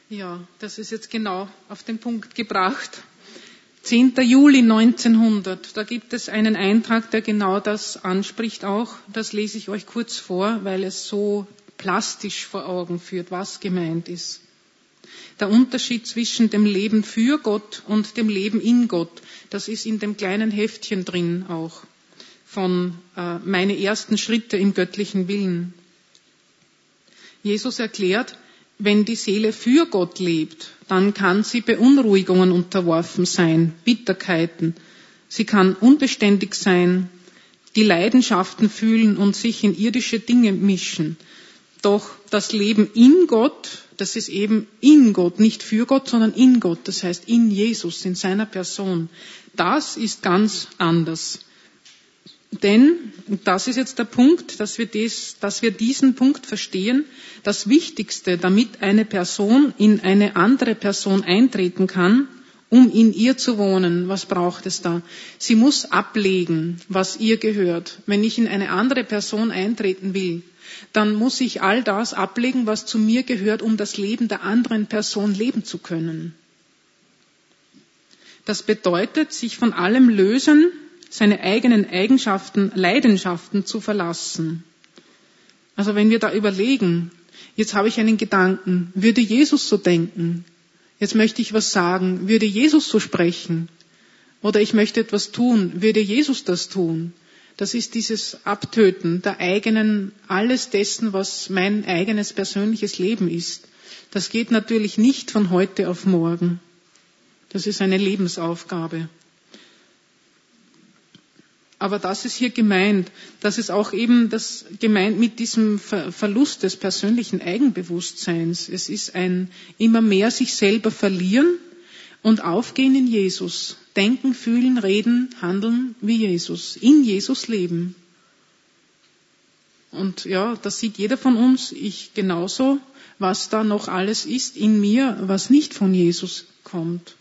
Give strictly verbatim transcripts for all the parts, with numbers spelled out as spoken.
Ja, das ist jetzt genau auf den Punkt gebracht. zehnter Juli neunzehnhundert, da gibt es einen Eintrag, der genau das anspricht auch. Das lese ich euch kurz vor, weil es so plastisch vor Augen führt, was gemeint ist. Der Unterschied zwischen dem Leben für Gott und dem Leben in Gott, das ist in dem kleinen Heftchen drin auch, von äh, meine ersten Schritte im göttlichen Willen. Jesus erklärt, wenn die Seele für Gott lebt, dann kann sie Beunruhigungen unterworfen sein, Bitterkeiten. Sie kann unbeständig sein, die Leidenschaften fühlen und sich in irdische Dinge mischen. Doch das Leben in Gott, das ist eben in Gott, nicht für Gott, sondern in Gott, das heißt in Jesus, in seiner Person. Das ist ganz anders. Denn, und das ist jetzt der Punkt, dass wir, das, dass wir diesen Punkt verstehen, das Wichtigste, damit eine Person in eine andere Person eintreten kann, um in ihr zu wohnen, was braucht es da? Sie muss ablegen, was ihr gehört. Wenn ich in eine andere Person eintreten will, dann muss ich all das ablegen, was zu mir gehört, um das Leben der anderen Person leben zu können. Das bedeutet, sich von allem lösen, seine eigenen Eigenschaften, Leidenschaften zu verlassen. Also wenn wir da überlegen, jetzt habe ich einen Gedanken, würde Jesus so denken? Jetzt möchte ich was sagen, würde Jesus so sprechen? Oder ich möchte etwas tun, würde Jesus das tun? Das ist dieses Abtöten der eigenen, alles dessen, was mein eigenes persönliches Leben ist. Das geht natürlich nicht von heute auf morgen. Das ist eine Lebensaufgabe. Aber das ist hier gemeint. Das ist auch eben das gemeint mit diesem Ver- Verlust des persönlichen Eigenbewusstseins. Es ist ein immer mehr sich selber verlieren und aufgehen in Jesus. Denken, fühlen, reden, handeln wie Jesus. In Jesus leben. Und ja, das sieht jeder von uns, ich genauso, was da noch alles ist in mir, was nicht von Jesus kommt.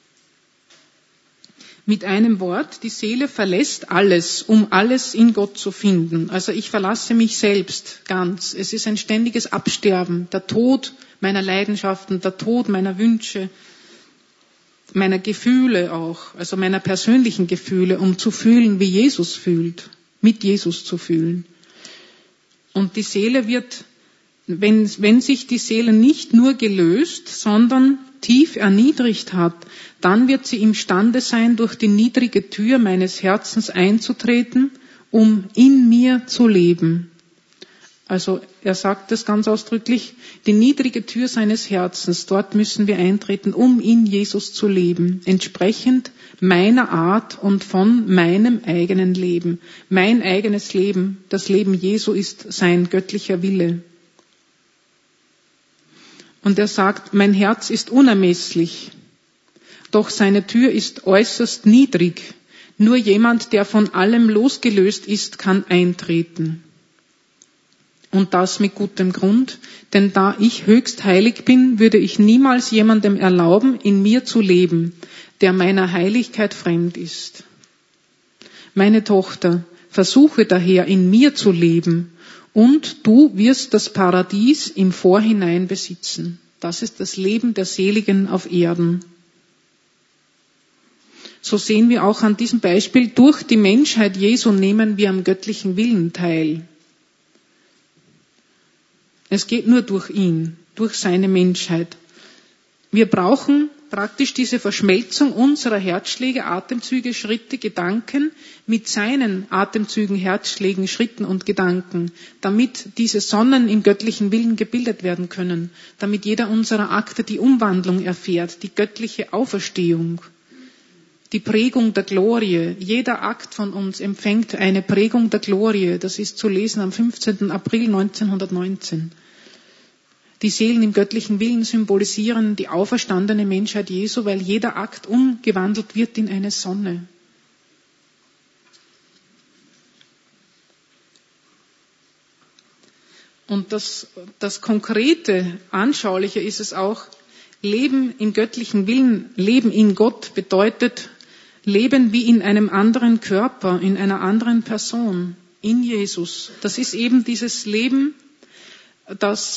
Mit einem Wort, die Seele verlässt alles, um alles in Gott zu finden. Also ich verlasse mich selbst ganz. Es ist ein ständiges Absterben, der Tod meiner Leidenschaften, der Tod meiner Wünsche, meiner Gefühle auch, also meiner persönlichen Gefühle, um zu fühlen, wie Jesus fühlt, mit Jesus zu fühlen. Und die Seele wird, wenn, wenn sich die Seele nicht nur gelöst, sondern tief erniedrigt hat, dann wird sie imstande sein, durch die niedrige Tür meines Herzens einzutreten, um in mir zu leben. Also er sagt das ganz ausdrücklich, die niedrige Tür seines Herzens, dort müssen wir eintreten, um in Jesus zu leben, entsprechend meiner Art und von meinem eigenen Leben. Mein eigenes Leben, das Leben Jesu ist sein göttlicher Wille. Und er sagt, mein Herz ist unermesslich, doch seine Tür ist äußerst niedrig. Nur jemand, der von allem losgelöst ist, kann eintreten. Und das mit gutem Grund, denn da ich höchst heilig bin, würde ich niemals jemandem erlauben, in mir zu leben, der meiner Heiligkeit fremd ist. Meine Tochter, versuche daher, in mir zu leben, und du wirst das Paradies im Vorhinein besitzen. Das ist das Leben der Seligen auf Erden. So sehen wir auch an diesem Beispiel, durch die Menschheit Jesu nehmen wir am göttlichen Willen teil. Es geht nur durch ihn, durch seine Menschheit. Wir brauchen praktisch diese Verschmelzung unserer Herzschläge, Atemzüge, Schritte, Gedanken mit seinen Atemzügen, Herzschlägen, Schritten und Gedanken, damit diese Sonnen im göttlichen Willen gebildet werden können, damit jeder unserer Akte die Umwandlung erfährt, die göttliche Auferstehung, die Prägung der Glorie. Jeder Akt von uns empfängt eine Prägung der Glorie. Das ist zu lesen am fünfzehnten April neunzehnhundertneunzehn. Die Seelen im göttlichen Willen symbolisieren die auferstandene Menschheit Jesu, weil jeder Akt umgewandelt wird in eine Sonne. Und das, das konkrete, anschauliche ist es auch, Leben im göttlichen Willen, Leben in Gott bedeutet Leben wie in einem anderen Körper, in einer anderen Person, in Jesus. Das ist eben dieses Leben, das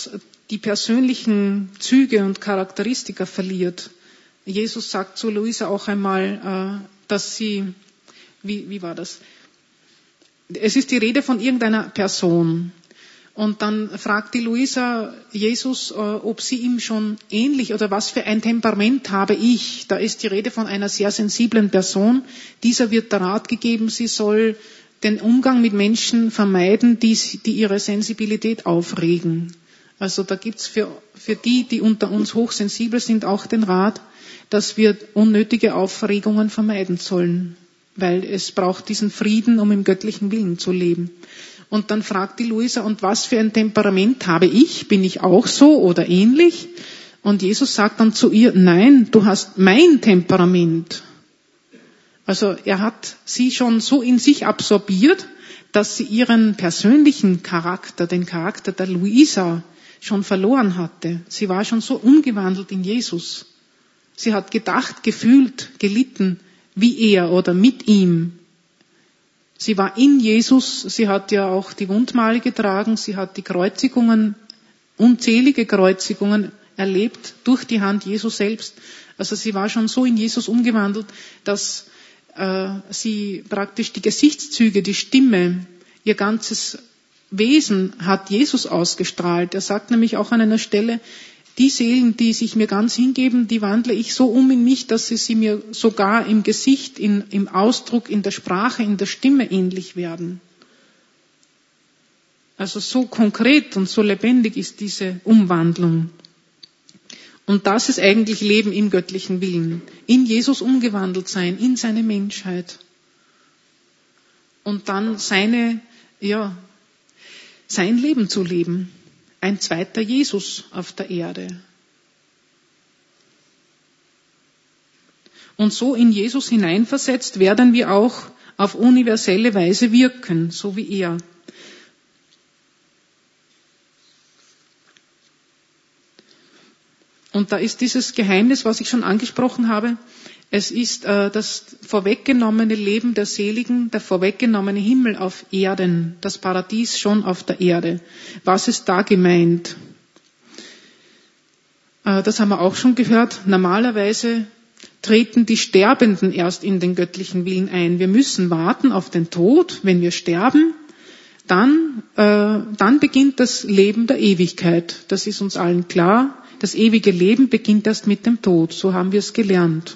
die persönlichen Züge und Charakteristika verliert. Jesus sagt zu Luisa auch einmal, dass sie, wie, wie war das? Es ist die Rede von irgendeiner Person. Und dann fragt die Luisa Jesus, ob sie ihm schon ähnlich oder was für ein Temperament habe ich. Da ist die Rede von einer sehr sensiblen Person. Dieser wird der Rat gegeben, sie soll den Umgang mit Menschen vermeiden, die, die ihre Sensibilität aufregen. Also da gibt's für, für die, die unter uns hochsensibel sind, auch den Rat, dass wir unnötige Aufregungen vermeiden sollen. Weil es braucht diesen Frieden, um im göttlichen Willen zu leben. Und dann fragt die Luisa, und was für ein Temperament habe ich? Bin ich auch so oder ähnlich? Und Jesus sagt dann zu ihr, nein, du hast mein Temperament. Also er hat sie schon so in sich absorbiert, dass sie ihren persönlichen Charakter, den Charakter der Luisa, schon verloren hatte. Sie war schon so umgewandelt in Jesus. Sie hat gedacht, gefühlt, gelitten wie er oder mit ihm. Sie war in Jesus, sie hat ja auch die Wundmale getragen, sie hat die Kreuzigungen, unzählige Kreuzigungen erlebt durch die Hand Jesu selbst. Also sie war schon so in Jesus umgewandelt, dass äh, sie praktisch die Gesichtszüge, die Stimme, ihr ganzes Wesen hat Jesus ausgestrahlt. Er sagt nämlich auch an einer Stelle, die Seelen, die sich mir ganz hingeben, die wandle ich so um in mich, dass sie, sie mir sogar im Gesicht, in, im Ausdruck, in der Sprache, in der Stimme ähnlich werden. Also so konkret und so lebendig ist diese Umwandlung. Und das ist eigentlich Leben im göttlichen Willen. In Jesus umgewandelt sein, in seine Menschheit. Und dann seine, ja, sein Leben zu leben. Ein zweiter Jesus auf der Erde. Und so in Jesus hineinversetzt werden wir auch auf universelle Weise wirken, so wie er. Und da ist dieses Geheimnis, was ich schon angesprochen habe. Es ist äh, das vorweggenommene Leben der Seligen, der vorweggenommene Himmel auf Erden, das Paradies schon auf der Erde. Was ist da gemeint? Äh, das haben wir auch schon gehört. Normalerweise treten die Sterbenden erst in den göttlichen Willen ein. Wir müssen warten auf den Tod. Wenn wir sterben, dann, äh, dann beginnt das Leben der Ewigkeit. Das ist uns allen klar. Das ewige Leben beginnt erst mit dem Tod. So haben wir es gelernt.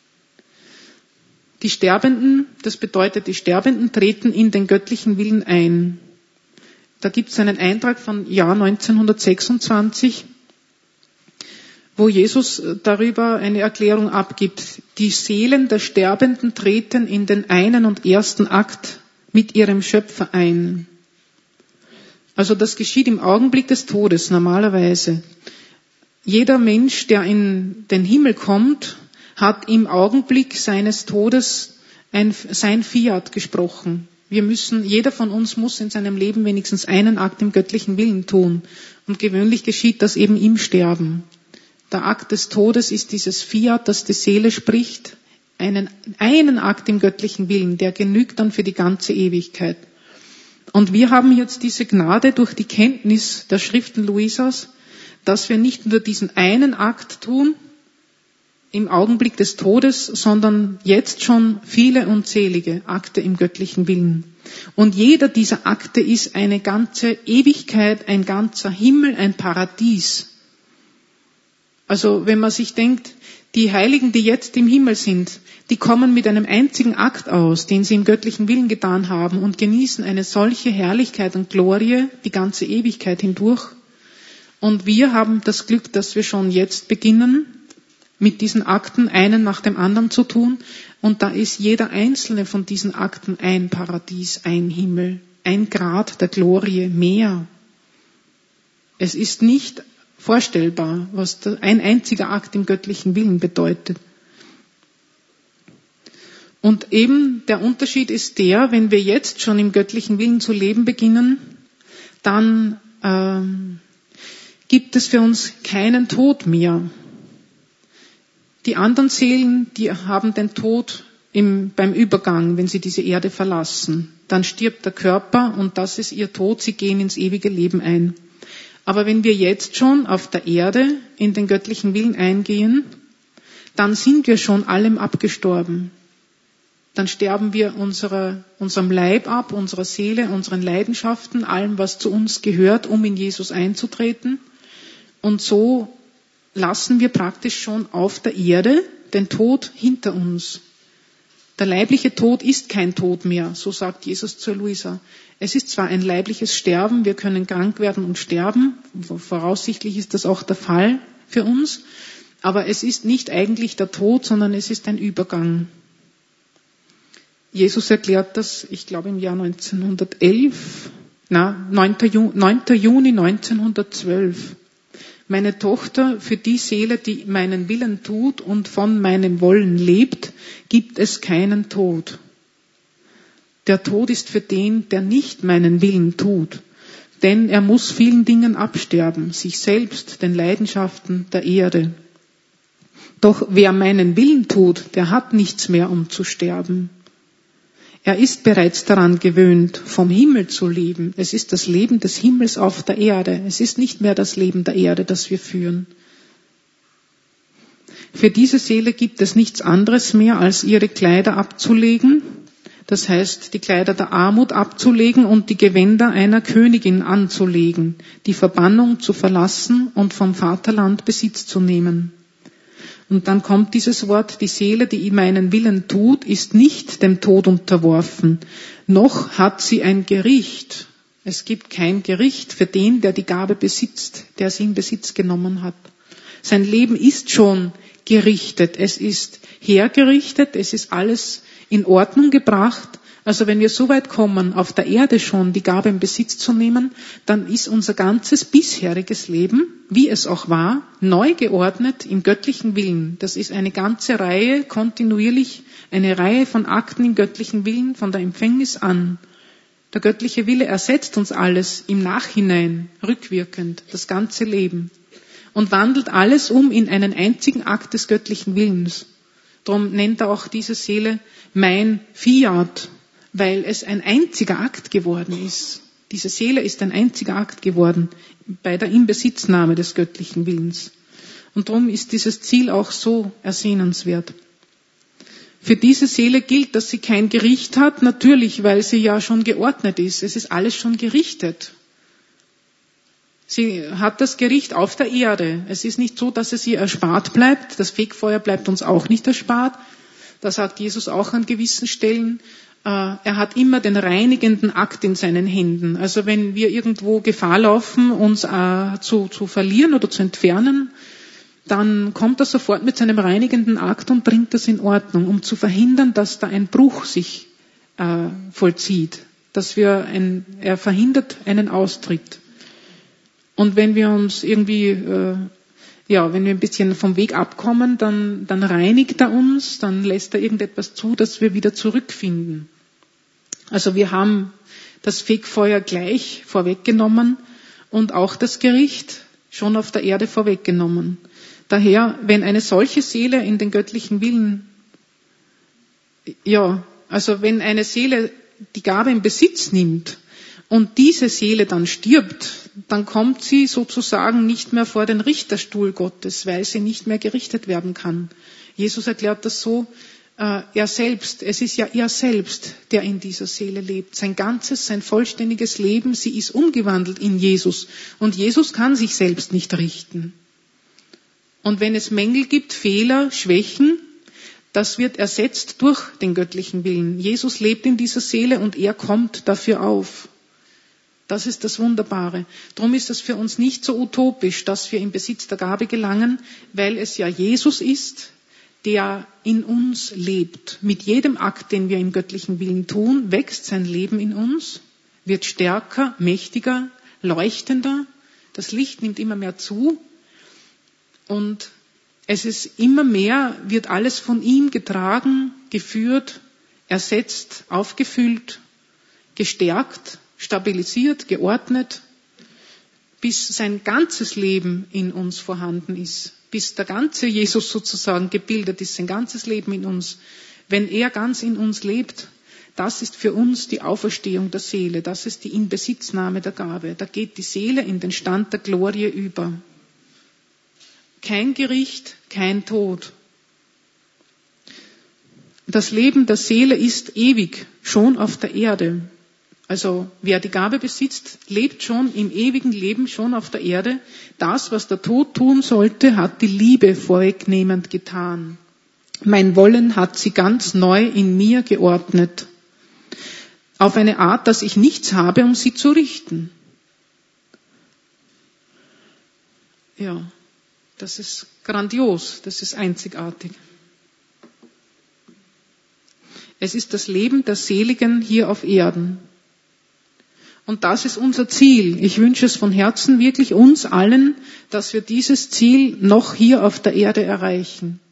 Die Sterbenden, das bedeutet, die Sterbenden treten in den göttlichen Willen ein. Da gibt es einen Eintrag von Jahr neunzehnhundertsechsundzwanzig, wo Jesus darüber eine Erklärung abgibt. Die Seelen der Sterbenden treten in den einen und ersten Akt mit ihrem Schöpfer ein. Also das geschieht im Augenblick des Todes normalerweise. Jeder Mensch, der in den Himmel kommt, hat im Augenblick seines Todes ein, sein Fiat gesprochen. Wir müssen, jeder von uns muss in seinem Leben wenigstens einen Akt im göttlichen Willen tun. Und gewöhnlich geschieht das eben im Sterben. Der Akt des Todes ist dieses Fiat, das die Seele spricht. Einen, einen Akt im göttlichen Willen, der genügt dann für die ganze Ewigkeit. Und wir haben jetzt diese Gnade durch die Kenntnis der Schriften Luisas, dass wir nicht nur diesen einen Akt tun, im Augenblick des Todes, sondern jetzt schon viele unzählige Akte im göttlichen Willen. Und jeder dieser Akte ist eine ganze Ewigkeit, ein ganzer Himmel, ein Paradies. Also wenn man sich denkt, die Heiligen, die jetzt im Himmel sind, die kommen mit einem einzigen Akt aus, den sie im göttlichen Willen getan haben und genießen eine solche Herrlichkeit und Glorie die ganze Ewigkeit hindurch. Und wir haben das Glück, dass wir schon jetzt beginnen, mit diesen Akten einen nach dem anderen zu tun. Und da ist jeder einzelne von diesen Akten ein Paradies, ein Himmel, ein Grad der Glorie mehr. Es ist nicht vorstellbar, was ein einziger Akt im göttlichen Willen bedeutet. Und eben der Unterschied ist der, wenn wir jetzt schon im göttlichen Willen zu leben beginnen, dann ähm, gibt es für uns keinen Tod mehr. Die anderen Seelen, die haben den Tod im, beim Übergang, wenn sie diese Erde verlassen. Dann stirbt der Körper und das ist ihr Tod, sie gehen ins ewige Leben ein. Aber wenn wir jetzt schon auf der Erde in den göttlichen Willen eingehen, dann sind wir schon allem abgestorben. Dann sterben wir unserer, unserem Leib ab, unserer Seele, unseren Leidenschaften, allem, was zu uns gehört, um in Jesus einzutreten. Und so lassen wir praktisch schon auf der Erde den Tod hinter uns. Der leibliche Tod ist kein Tod mehr, so sagt Jesus zur Luisa. Es ist zwar ein leibliches Sterben, wir können krank werden und sterben, voraussichtlich ist das auch der Fall für uns, aber es ist nicht eigentlich der Tod, sondern es ist ein Übergang. Jesus erklärt das, ich glaube im Jahr neunzehnhundertelf, na, neunter Juni neunzehnhundertzwölf. Meine Tochter, für die Seele, die meinen Willen tut und von meinem Wollen lebt, gibt es keinen Tod. Der Tod ist für den, der nicht meinen Willen tut. Denn er muss vielen Dingen absterben, sich selbst, den Leidenschaften der Erde. Doch wer meinen Willen tut, der hat nichts mehr, um zu sterben. Er ist bereits daran gewöhnt, vom Himmel zu leben. Es ist das Leben des Himmels auf der Erde. Es ist nicht mehr das Leben der Erde, das wir führen. Für diese Seele gibt es nichts anderes mehr, als ihre Kleider abzulegen. Das heißt, die Kleider der Armut abzulegen und die Gewänder einer Königin anzulegen, die Verbannung zu verlassen und vom Vaterland Besitz zu nehmen. Und dann kommt dieses Wort, die Seele, die meinen Willen tut, ist nicht dem Tod unterworfen, noch hat sie ein Gericht. Es gibt kein Gericht für den, der die Gabe besitzt, der sie in Besitz genommen hat. Sein Leben ist schon gerichtet, es ist hergerichtet, es ist alles in Ordnung gebracht. Also wenn wir so weit kommen, auf der Erde schon die Gabe in Besitz zu nehmen, dann ist unser ganzes bisheriges Leben, wie es auch war, neu geordnet im göttlichen Willen. Das ist eine ganze Reihe, kontinuierlich eine Reihe von Akten im göttlichen Willen, von der Empfängnis an. Der göttliche Wille ersetzt uns alles im Nachhinein, rückwirkend, das ganze Leben. Und wandelt alles um in einen einzigen Akt des göttlichen Willens. Darum nennt er auch diese Seele mein Fiat, weil es ein einziger Akt geworden ist. Diese Seele ist ein einziger Akt geworden bei der Inbesitznahme des göttlichen Willens. Und darum ist dieses Ziel auch so ersehnenswert. Für diese Seele gilt, dass sie kein Gericht hat, natürlich, weil sie ja schon geordnet ist. Es ist alles schon gerichtet. Sie hat das Gericht auf der Erde. Es ist nicht so, dass es ihr erspart bleibt. Das Fegfeuer bleibt uns auch nicht erspart. Da sagt Jesus auch an gewissen Stellen, er hat immer den reinigenden Akt in seinen Händen. Also wenn wir irgendwo Gefahr laufen, uns äh, zu, zu verlieren oder zu entfernen, dann kommt er sofort mit seinem reinigenden Akt und bringt das in Ordnung, um zu verhindern, dass da ein Bruch sich äh, vollzieht. Dass wir ein, er verhindert einen Austritt. Und wenn wir uns irgendwie, äh, ja, wenn wir ein bisschen vom Weg abkommen, dann, dann reinigt er uns, dann lässt er irgendetwas zu, dass wir wieder zurückfinden. Also wir haben das Fegfeuer gleich vorweggenommen und auch das Gericht schon auf der Erde vorweggenommen. Daher, wenn eine solche Seele in den göttlichen Willen, ja, also wenn eine Seele die Gabe in Besitz nimmt und diese Seele dann stirbt, dann kommt sie sozusagen nicht mehr vor den Richterstuhl Gottes, weil sie nicht mehr gerichtet werden kann. Jesus erklärt das so, äh, er selbst, es ist ja er selbst, der in dieser Seele lebt. Sein ganzes, sein vollständiges Leben, sie ist umgewandelt in Jesus. Und Jesus kann sich selbst nicht richten. Und wenn es Mängel gibt, Fehler, Schwächen, das wird ersetzt durch den göttlichen Willen. Jesus lebt in dieser Seele und er kommt dafür auf. Das ist das Wunderbare. Darum ist es für uns nicht so utopisch, dass wir in Besitz der Gabe gelangen, weil es ja Jesus ist, der in uns lebt. Mit jedem Akt, den wir im göttlichen Willen tun, wächst sein Leben in uns, wird stärker, mächtiger, leuchtender. Das Licht nimmt immer mehr zu und es ist immer mehr, wird alles von ihm getragen, geführt, ersetzt, aufgefüllt, gestärkt, stabilisiert, geordnet, bis sein ganzes Leben in uns vorhanden ist, bis der ganze Jesus sozusagen gebildet ist, sein ganzes Leben in uns. Wenn er ganz in uns lebt, Das ist für uns die Auferstehung der Seele. Das ist die Inbesitznahme der Gabe. Da geht die Seele in den Stand der Glorie über. Kein Gericht, kein Tod. Das Leben der Seele ist ewig, schon auf der Erde. Also wer die Gabe besitzt, lebt schon im ewigen Leben, schon auf der Erde. Das, was der Tod tun sollte, hat die Liebe vorwegnehmend getan. Mein Wollen hat sie ganz neu in mir geordnet. Auf eine Art, dass ich nichts habe, um sie zu richten. Ja, das ist grandios, das ist einzigartig. Es ist das Leben der Seligen hier auf Erden. Und das ist unser Ziel. Ich wünsche es von Herzen wirklich uns allen, dass wir dieses Ziel noch hier auf der Erde erreichen.